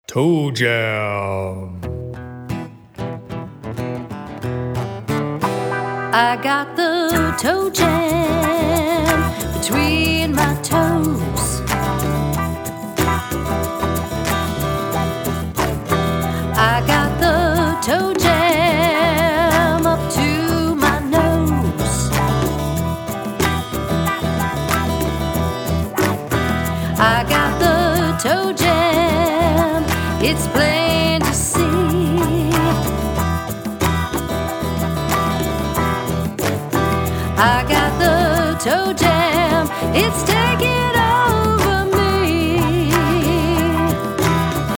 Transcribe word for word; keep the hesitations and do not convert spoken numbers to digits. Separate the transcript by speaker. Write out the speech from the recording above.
Speaker 1: Toe Jam.
Speaker 2: I got the toe jam between my toes. I got the toe jam up to my nose. I got the toe jam, it's plain to see. I got the toe jam, it's taking